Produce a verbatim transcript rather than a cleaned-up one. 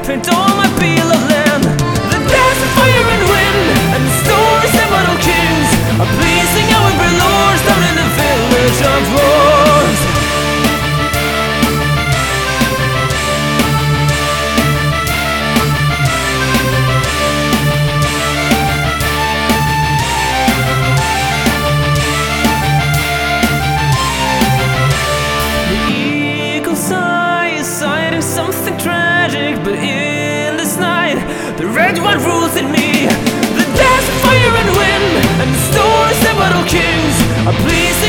paint all my peel of land. The dance of fire and wind, and the stories of mortal kings are pleasing our lords down in the village of wars. Something tragic, but in this night the red one rules in me. The dance of fire and wind, and the stories of mortal kings are pleasing